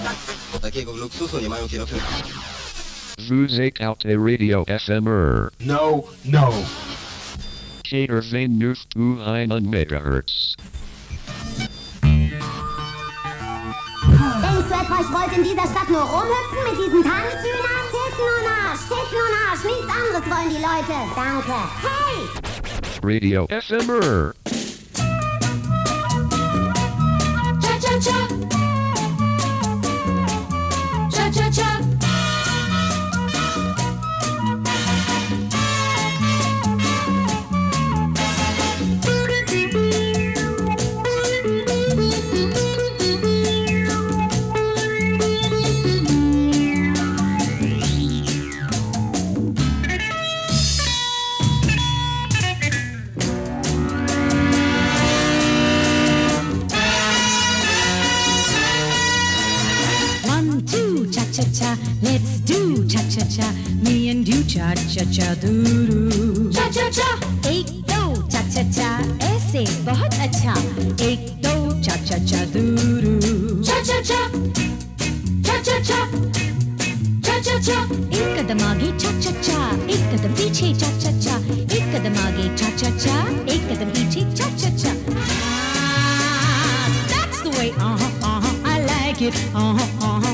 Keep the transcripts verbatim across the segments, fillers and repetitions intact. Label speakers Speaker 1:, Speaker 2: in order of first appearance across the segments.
Speaker 1: Vous écoutez Radio F M R.
Speaker 2: No, no.
Speaker 1: vierentwintig Komma eins Megahertz.
Speaker 3: Denkst du etwa, ich wollte in dieser Stadt nur rumhüpfen mit diesen Tanzhühnern? Titten und Arsch, Titten und Arsch, nichts anderes wollen die Leute. Danke. Hey!
Speaker 1: Radio F M R.
Speaker 4: Cha-cha-cha. Cha-cha-cha.
Speaker 5: Cha-cha, let's do cha-cha-cha. Me and you cha-cha-cha doo-doo.
Speaker 4: Cha-cha-cha.
Speaker 5: एक दो cha-cha-cha ऐसे बहुत अच्छा. एक दो cha-cha-cha doo-doo.
Speaker 4: Cha-cha-cha. Cha-cha-cha. Cha-cha-cha.
Speaker 5: एक कदम आगे cha-cha-cha, एक कदम पीछे cha-cha-cha. एक कदम आगे cha-cha-cha, एक कदम पीछे cha-cha-cha. Ah, that's the way. Uh-huh, uh-huh, I like it. Uh-huh, uh-huh.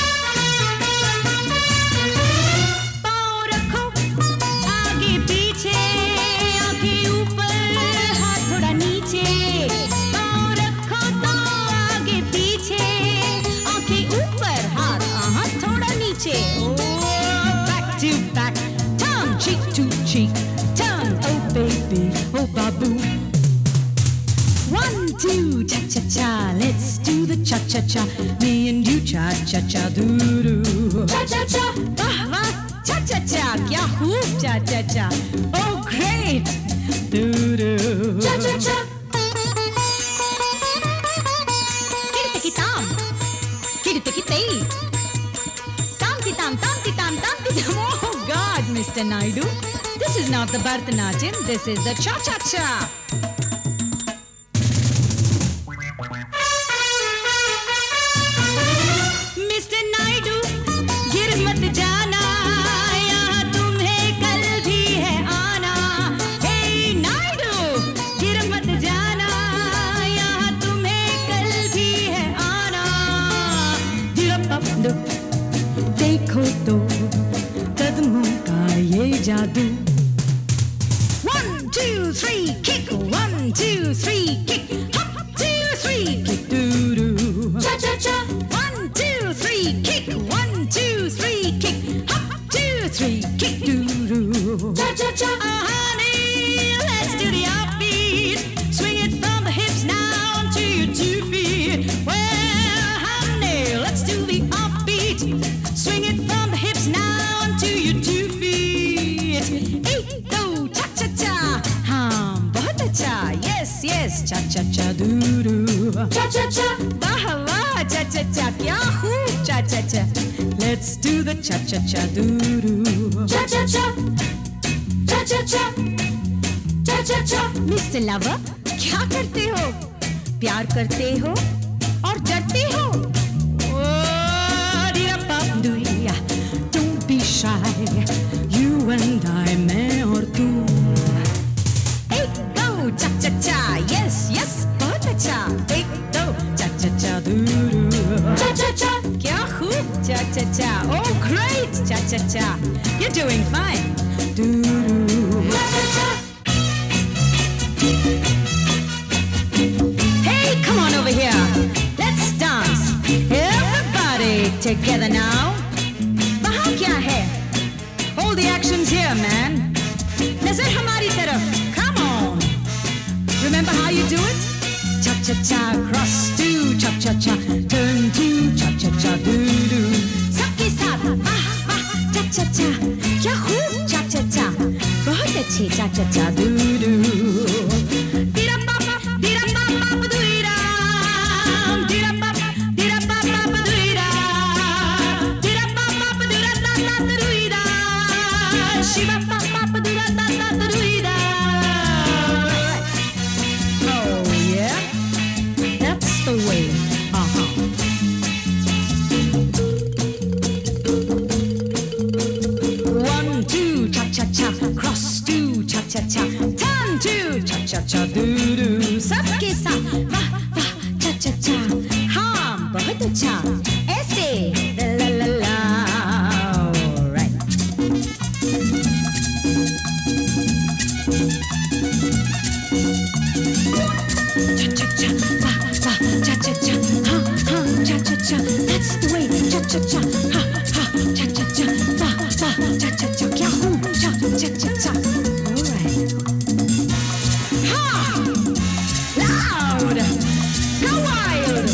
Speaker 5: Cha-cha-cha, let's do the cha-cha-cha. Me and you cha-cha-cha doo-doo.
Speaker 4: Cha-cha-cha.
Speaker 5: Wah wah, cha-cha-cha, kya khoob cha-cha-cha. Oh great, doo-doo.
Speaker 4: Cha-cha-cha.
Speaker 5: Kitty-kitty-tam, kitty-kitty-tay. Tam-ki-tam, tam-ki-tam, tam-ki-tam. Oh God, Mister Naidu, this is not the Bharatanatyam, this is the cha-cha-cha. One, two, three, kick. One, two, three, kick. Hop, two, three, kick. Doo doo.
Speaker 4: Cha cha cha.
Speaker 5: One, two, three, kick. One, two, three, kick. Hop, two, three, kick. Doo doo.
Speaker 4: Cha cha cha.
Speaker 5: Uh, honey, let's do the offbeat. Swing it from the hips now to your two feet. Well, honey, let's do the offbeat. Swing it from the hips now to your two feet. Yes, yes, cha-cha-cha doo-doo.
Speaker 4: Cha-cha-cha.
Speaker 5: Wah wah, cha-cha-cha, kya khoob cha-cha-cha. Let's do the cha-cha-cha doo-doo.
Speaker 4: Cha-cha-cha. Cha-cha-cha. Cha-cha-cha.
Speaker 5: Mister Lover, क्या करते हो? प्यार करते हो और डरते हो? Oh, dee-da-bum-doo-ya. Don't be shy. You and I, मैं और तू. Cha-cha-cha, yes, yes, बहुत अच्छा. एक दो cha-cha-cha doo-doo.
Speaker 4: Cha-cha-cha.
Speaker 5: क्या खूब cha-cha-cha. Oh great cha-cha-cha. You're doing fine. Doo-doo.
Speaker 4: Cha-cha-cha.
Speaker 5: Hey, come on over here. Let's dance. Everybody together now. वहाँ क्या है? All the action's here, man. नजर हमारी तरफ. Remember how you do it? Cha-cha-cha, cross to cha-cha-cha, turn to cha-cha-cha, doo-doo. सबके साथ, वाह वाह, cha-cha-cha, क्या खूब cha-cha-cha, बहुत अच्छे cha-cha-cha, doo-doo. Oh yeah, that's the way. Uh-huh. cha-cha-cha, cross to cha-cha-cha, turn to cha-cha-cha, do-do, सबके साथ वाह वाह cha-cha-cha, हाँ बहुत अच्छा, ऐसे la-la-la-la, alright. Cha-cha-cha, wah wah, cha-cha-cha, ha ha, cha-cha-cha, that's the way, cha-cha-cha, ha ha, cha-cha-cha, wah wah, cha-cha-cha, kya hoon, cha-cha-cha, alright. Ha! Loud! Go wild!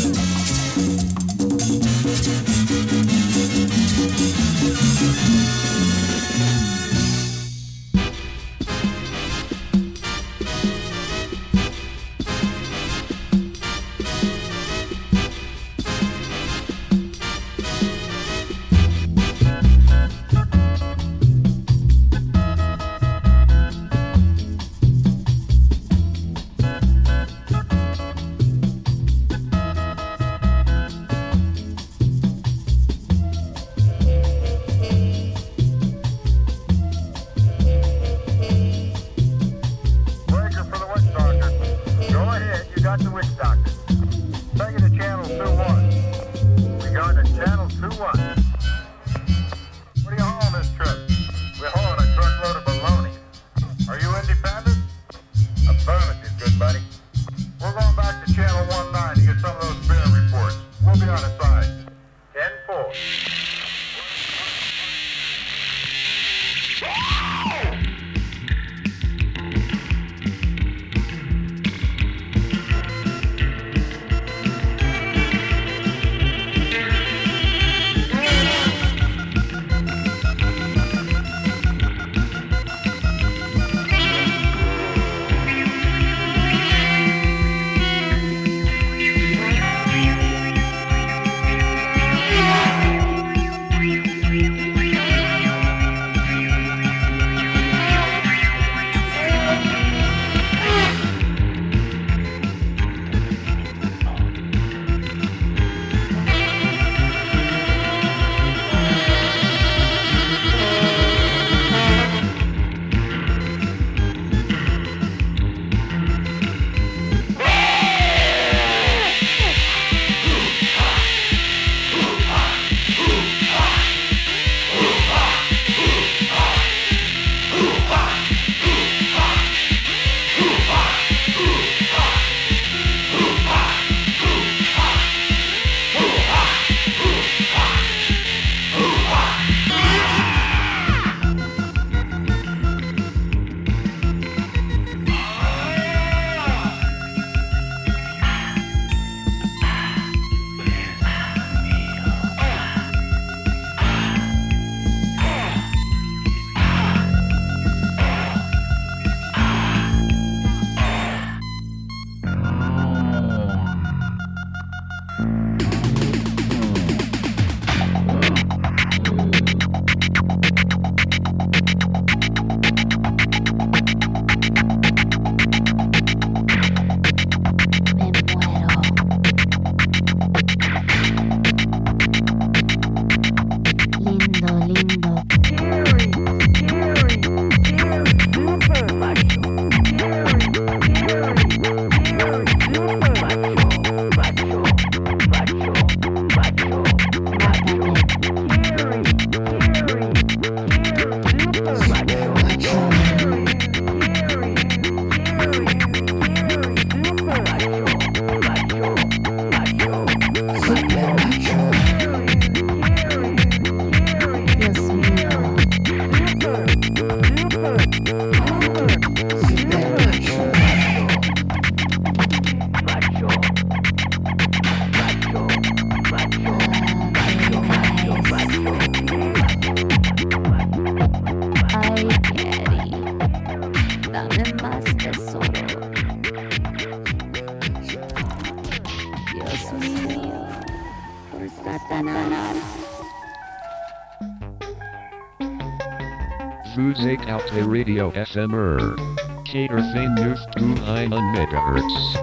Speaker 1: Music out a radio S M R. Cater thing news two hundred megahertz.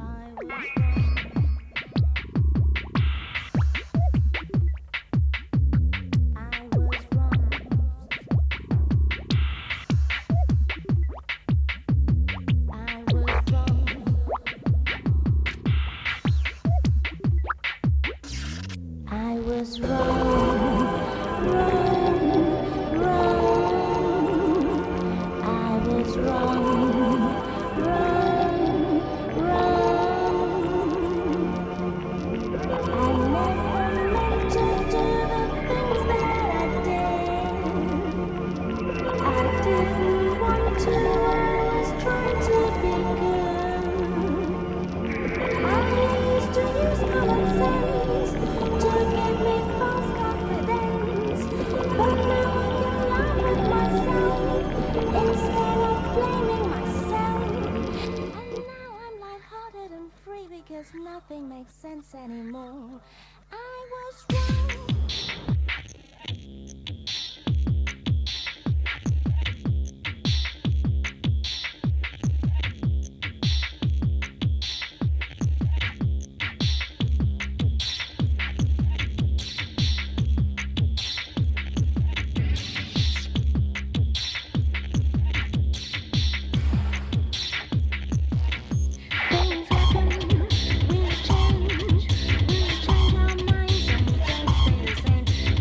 Speaker 2: Things happen, we change, we change our minds and we don't stay the same.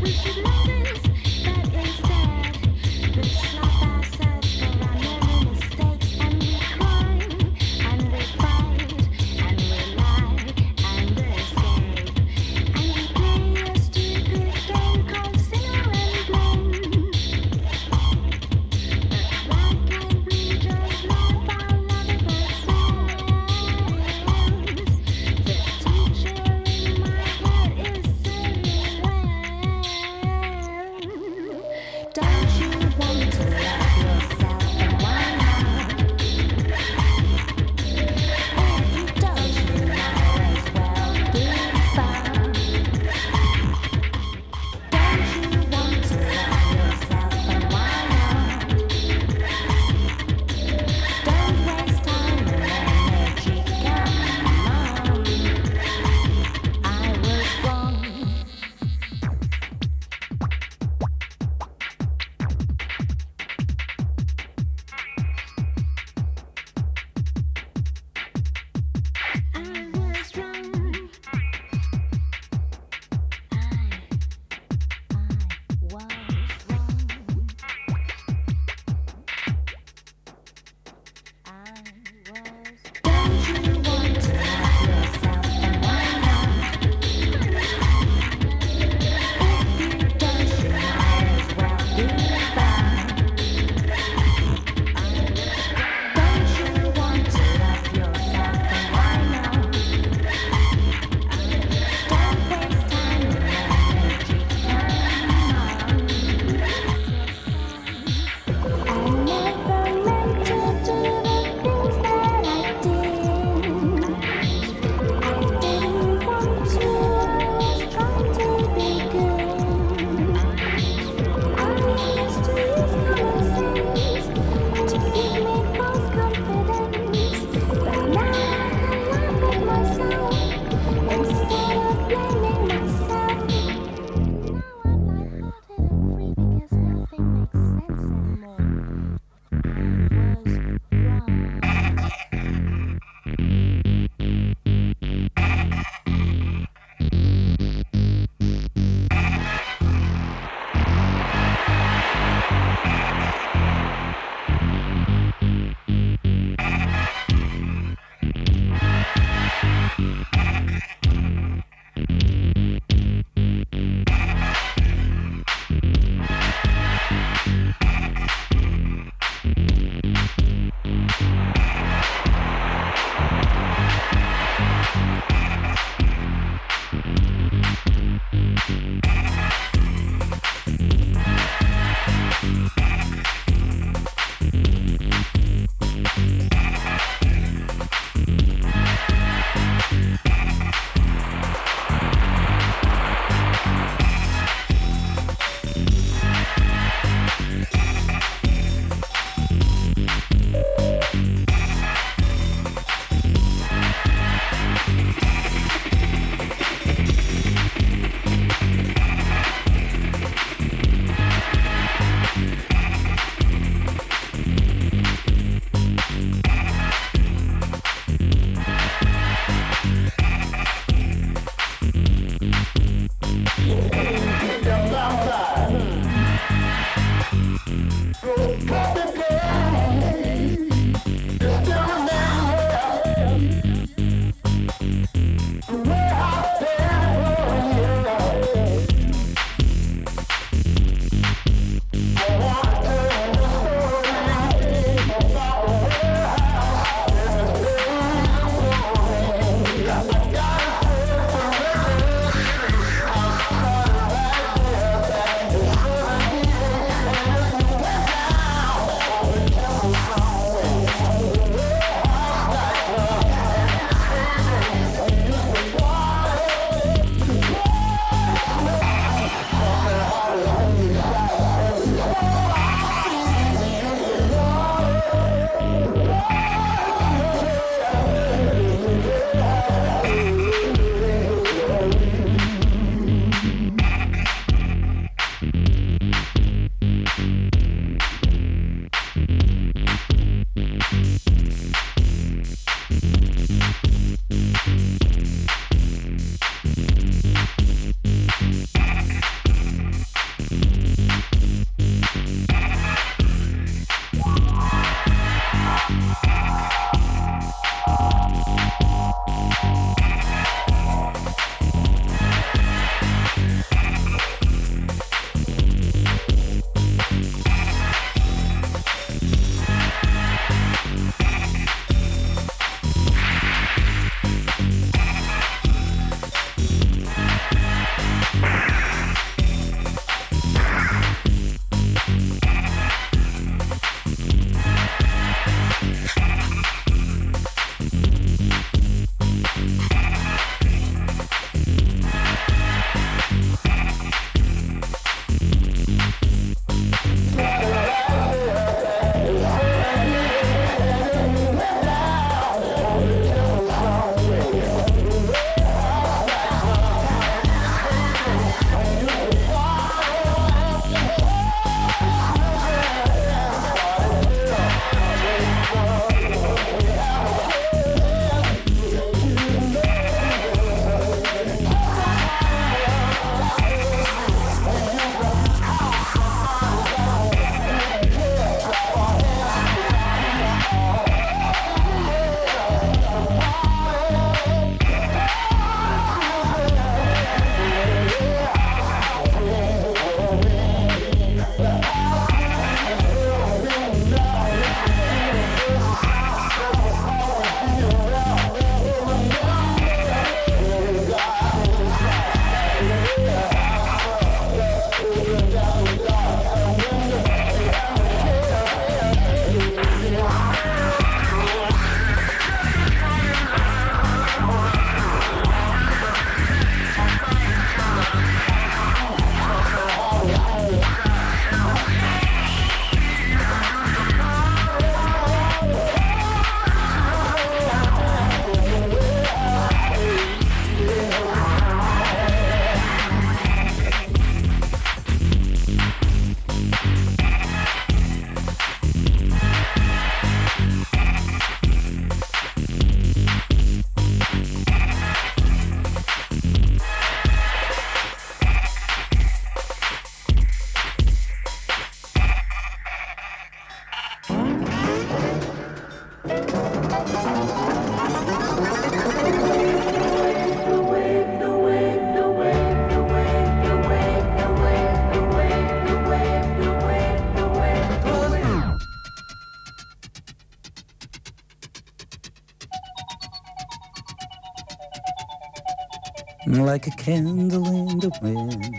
Speaker 2: Like a candle in the wind.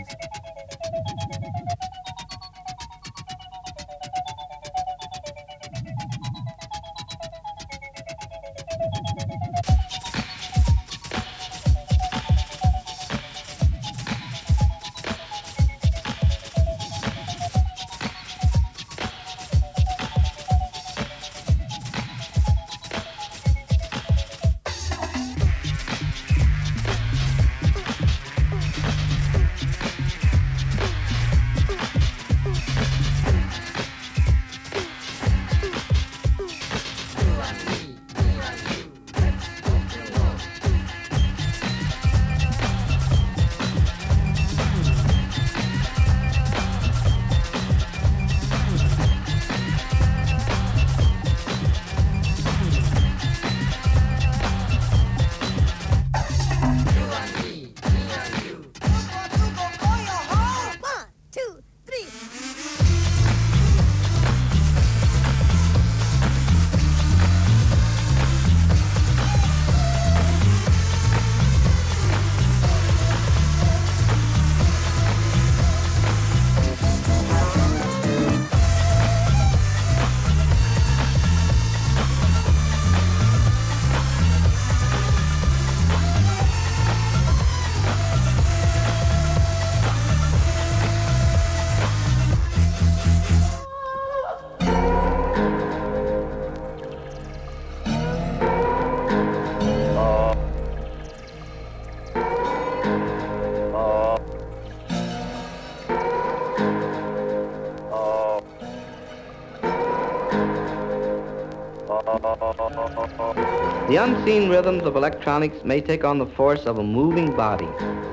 Speaker 6: The unseen rhythms of electronics may take on the force of a moving body.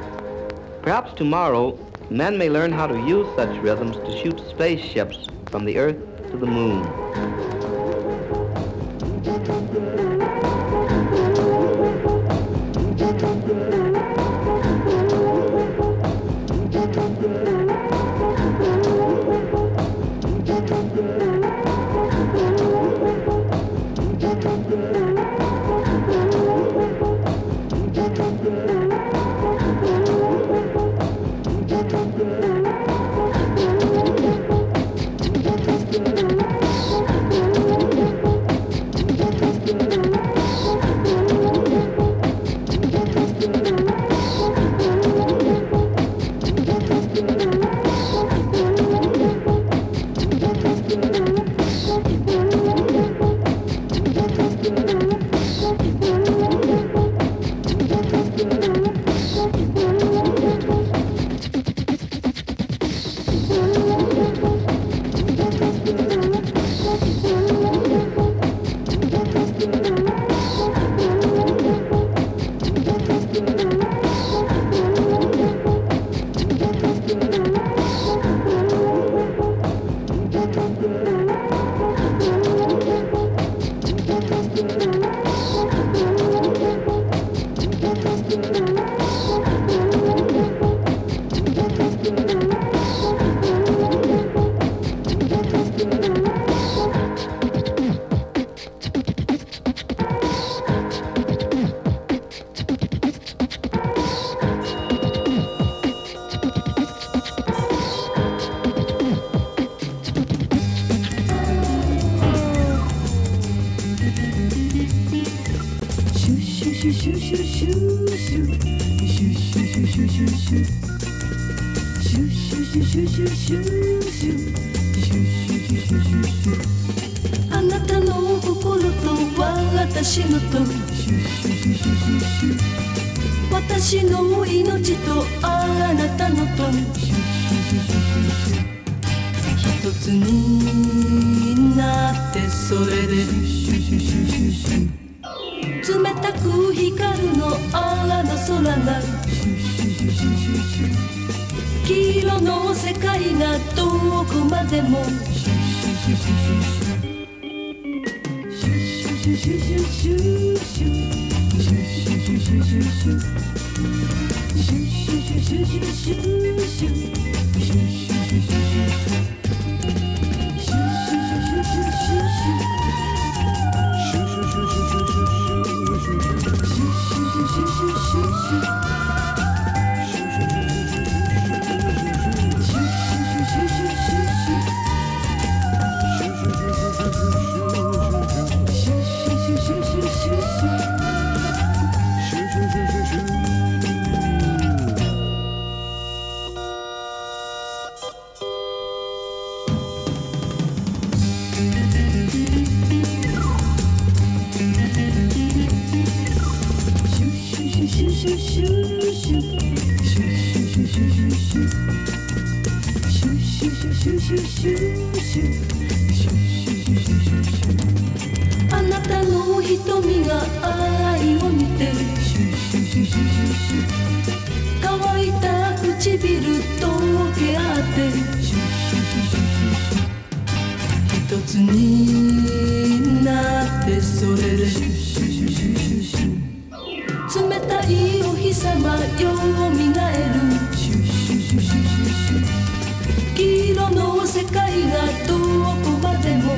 Speaker 6: Perhaps tomorrow, men may learn how to use such rhythms to shoot spaceships from the Earth to the Moon.
Speaker 4: あなたの瞳が愛を見て乾いた唇とけ合って一つになってそれで冷たいお日様よみがえる黄色の世界がどこまでも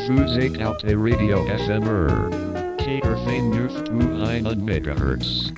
Speaker 1: Musik auf der Radio S M R. Kater zehn News zweihundert Megahertz.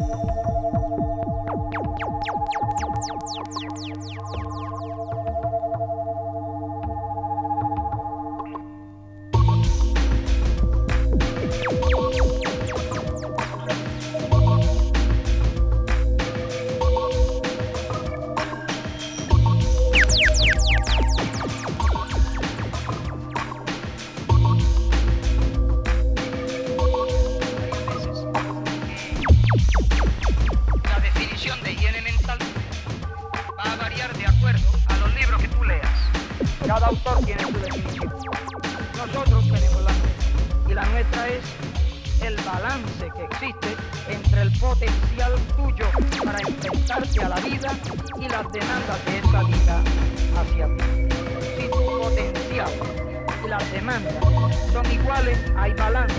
Speaker 7: Cada autor tiene su definición. Nosotros tenemos la nuestra. Y la nuestra es el balance que existe entre el potencial tuyo para enfrentarte a la vida y las demandas de esa vida hacia ti. Si tu potencial y las demandas son iguales, hay balance.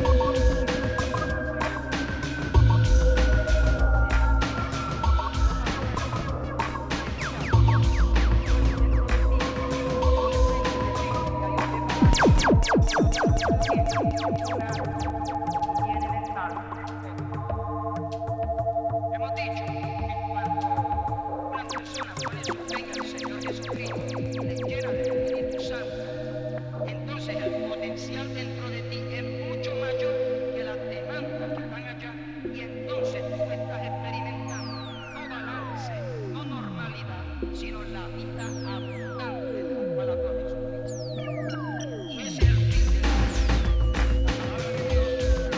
Speaker 7: Hemos dicho que cuando una persona pone su fe en el Señor Jesucristo, le llena del Espíritu Santo, entonces el potencial dentro de ti es mucho mayor que las demandas que van allá, y entonces tú estás experimentando no balance, no normalidad, sino la vida abundante de la cual habla Jesucristo. Y ese es el fin de la palabra de Dios.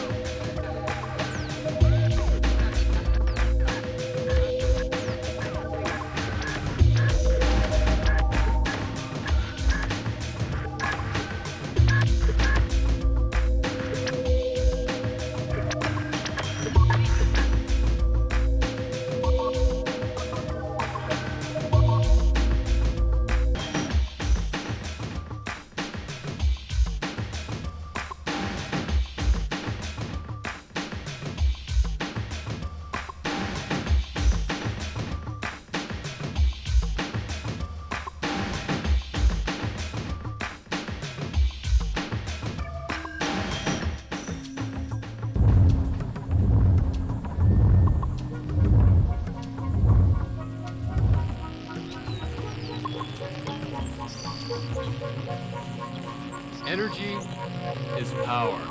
Speaker 8: Energy is power.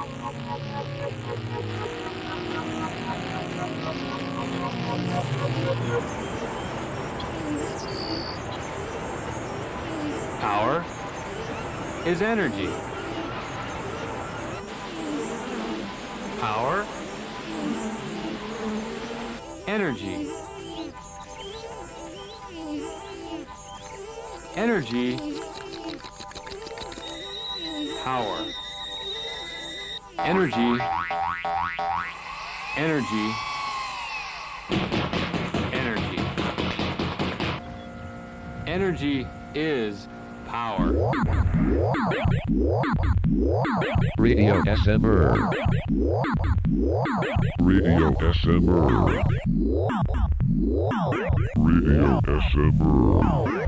Speaker 8: Power is energy. Power, energy. Energy, power. Energy, energy, energy. Energy is power.
Speaker 1: Radio S M R. Radio S M R. Radio S M R.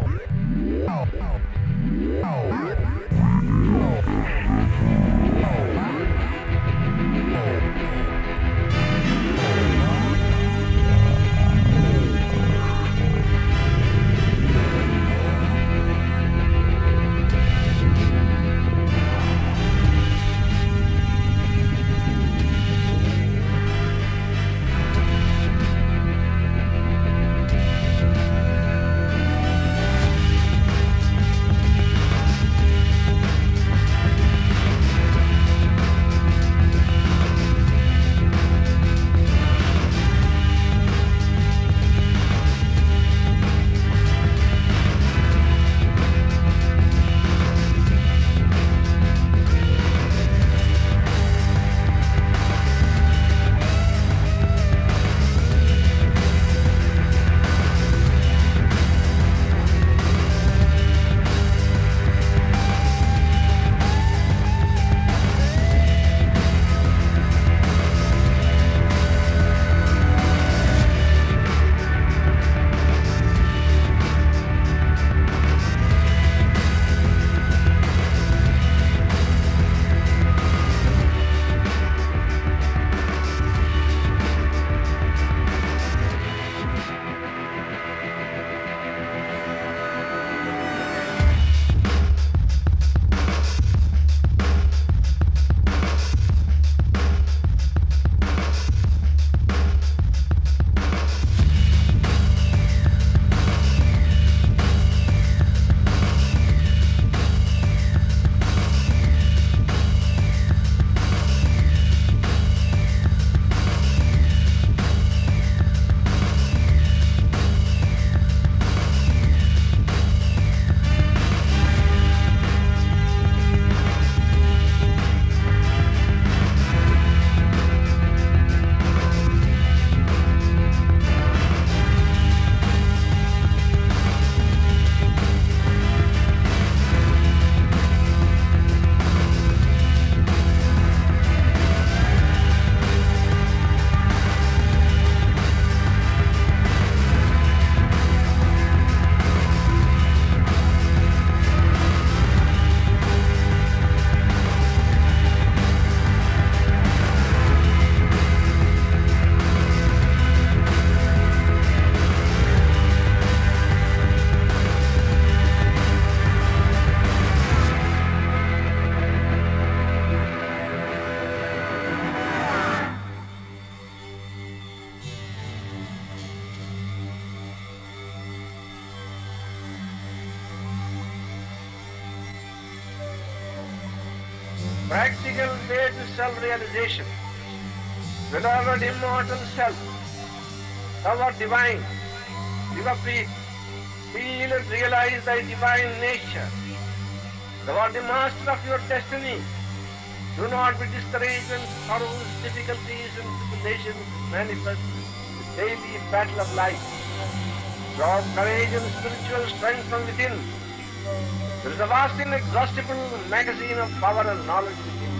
Speaker 7: practical way to self-realization. Beloved immortal self, thou art divine, give up it, feel and realize thy divine nature. Thou art the master of your destiny. Do not be discouraged when sorrows, difficulties, and tribulations manifest the daily battle of life. Draw courage and spiritual strength from within. There is a vast inexhaustible magazine of power and knowledge within.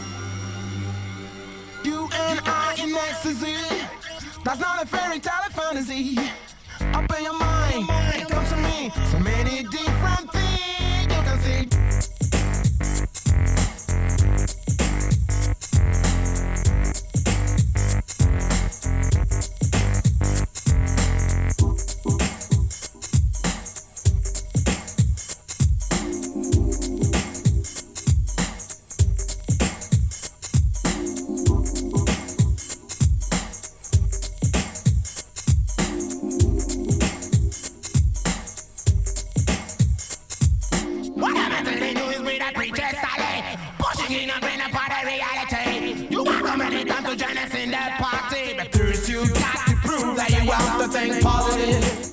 Speaker 9: You and I in ecstasy. That's not a fairy tale fantasy. Up in your mind, it comes to me. So many different things you can see. Think positive.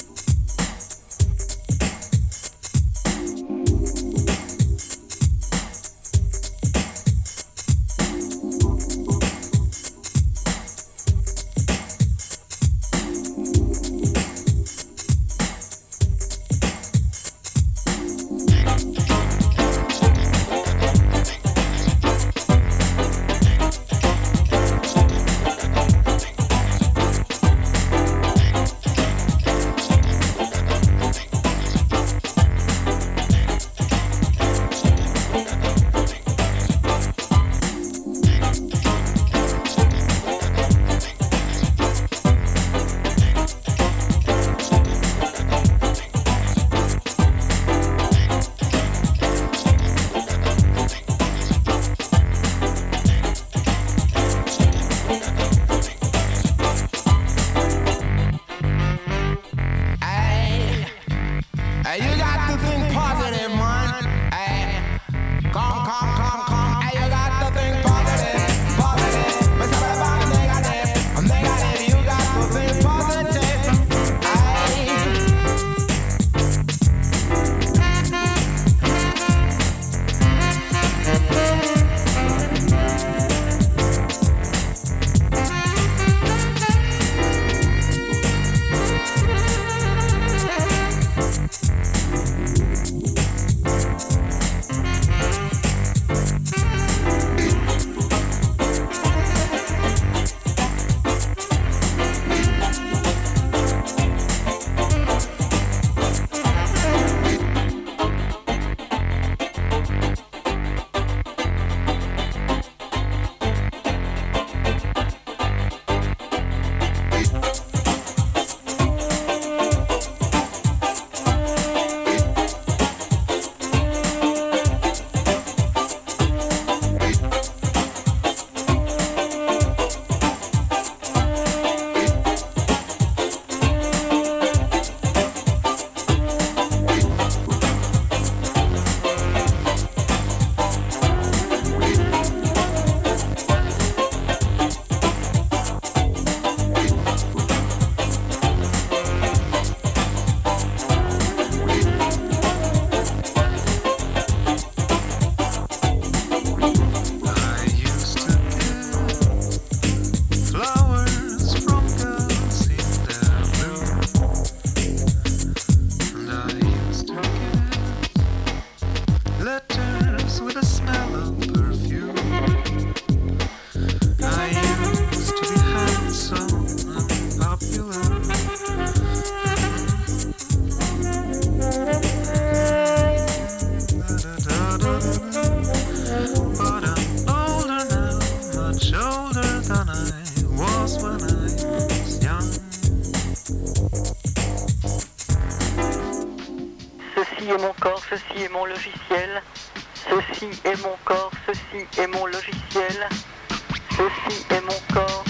Speaker 10: Ceci est mon corps, ceci est mon logiciel. Ceci est mon corps, ceci est mon logiciel. Ceci est mon corps,